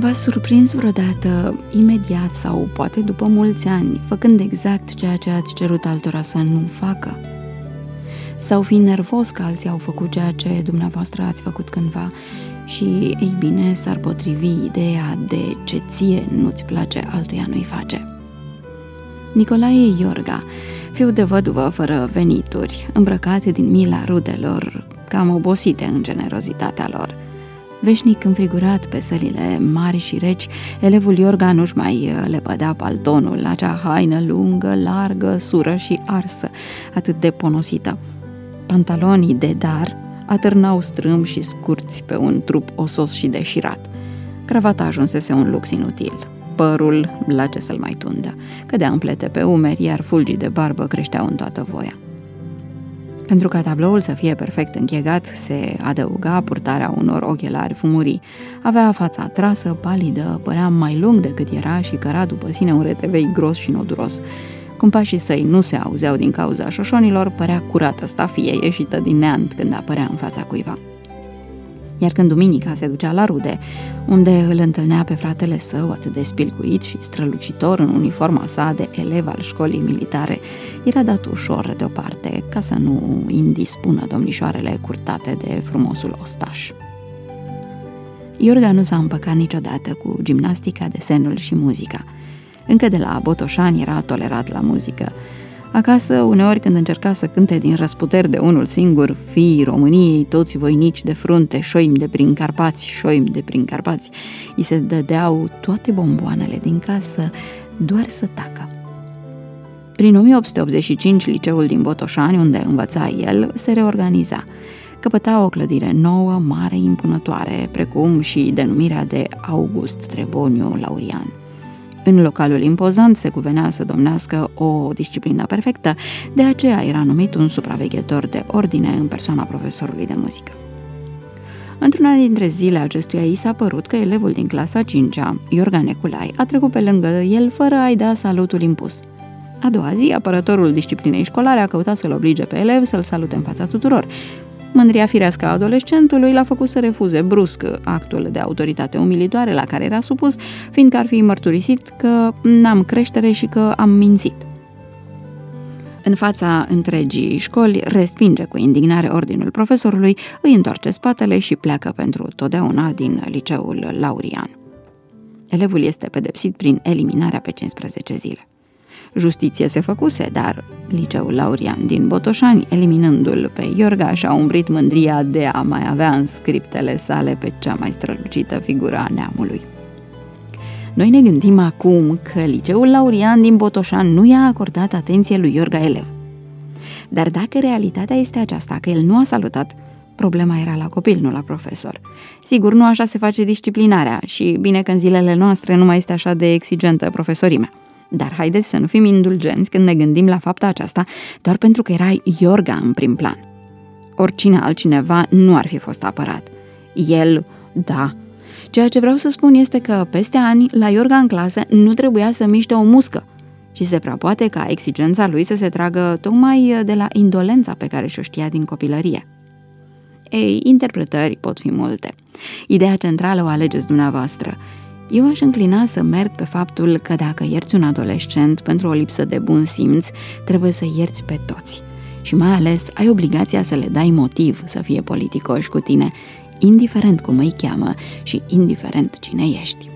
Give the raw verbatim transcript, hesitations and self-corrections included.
V-ați surprins vreodată, imediat sau poate după mulți ani, făcând exact ceea ce ați cerut altora să nu facă? Sau fi nervos că alții au făcut ceea ce dumneavoastră ați făcut cândva și, ei bine, s-ar potrivi ideea de ce ție nu-ți place, altuia nu-i face? Nicolae Iorga, fiu de văduvă fără venituri, îmbrăcat din mila rudelor, cam obosite în generozitatea lor. Veșnic înfrigurat pe sălile mari și reci, elevul Iorga nu-și mai lepădea paltonul, acea haină lungă, largă, sură și arsă, atât de ponosită. Pantalonii de dar atârnau strâmb și scurți pe un trup osos și deșirat. Cravata ajunsese un lux inutil. Părul, la ce să-l mai tundă, cădea în plete pe umeri, iar fulgii de barbă creșteau în toată voia. Pentru ca tabloul să fie perfect închegat, se adăuga purtarea unor ochelari fumurii. Avea fața trasă, palidă, părea mai lung decât era și căra după sine un retevei gros și noduros. Cum pașii săi nu se auzeau din cauza șoșonilor, părea curată stafie ieșită din neant când apărea în fața cuiva. Iar când duminica se ducea la rude, unde îl întâlnea pe fratele său atât de spilcuit și strălucitor în uniforma sa de elev al școlii militare, era dat ușor deoparte, ca să nu indispună domnișoarele curtate de frumosul ostaș. Iorga nu s-a împăcat niciodată cu gimnastica, desenul și muzica. Încă de la Botoșani era tolerat la muzică. Acasă, uneori când încerca să cânte din răsputeri de unul singur, fiii României, toți voinici de frunte, șoimi de prin Carpați, șoimi de prin Carpați, îi se dădeau toate bomboanele din casă, doar să tacă. Prin o mie opt sute optzeci și cinci, liceul din Botoșani, unde învăța el, se reorganiza. Căpăta o clădire nouă, mare, impunătoare, precum și denumirea de August Treboniu Laurian. În localul impozant se cuvenea să domnească o disciplină perfectă, de aceea era numit un supraveghetor de ordine în persoana profesorului de muzică. Într-una dintre zile acestuia i s-a părut că elevul din clasa a cincea, Iorga Neculai, a trecut pe lângă el fără a-i da salutul impus. A doua zi, apărătorul disciplinei școlare a căutat să-l oblige pe elev să-l salute în fața tuturor. Mândria firească a adolescentului l-a făcut să refuze brusc actul de autoritate umilitoare la care era supus, fiindcă ar fi mărturisit că n-am creștere și că am mințit. În fața întregii școli, respinge cu indignare ordinul profesorului, îi întoarce spatele și pleacă pentru totdeauna din liceul Laurian. Elevul este pedepsit prin eliminarea pe cincisprezece zile. Justiție se făcuse, dar liceul Laurian din Botoșani, eliminându-l pe Iorga, și-a umbrit mândria de a mai avea în scriptele sale pe cea mai strălucită figură a neamului. Noi ne gândim acum că liceul Laurian din Botoșani nu i-a acordat atenție lui Iorga elev. Dar dacă realitatea este aceasta, că el nu a salutat, problema era la copil, nu la profesor. Sigur, nu așa se face disciplinarea și bine că în zilele noastre nu mai este așa de exigentă profesorimea. Dar haideți să nu fim indulgenți când ne gândim la fapta aceasta doar pentru că era Iorga în prim plan. Oricine altcineva nu ar fi fost apărat. El, da. Ceea ce vreau să spun este că peste ani, la Iorga în clasă nu trebuia să miște o muscă și se prea poate ca exigența lui să se tragă tocmai de la indolența pe care și-o știa din copilărie. Ei, interpretări pot fi multe. Ideea centrală o alegeți dumneavoastră. Eu aș înclina să merg pe faptul că dacă ierți un adolescent pentru o lipsă de bun simț, trebuie să ierți pe toți. Și mai ales ai obligația să le dai motiv să fie politicoși cu tine, indiferent cum îi cheamă și indiferent cine ești.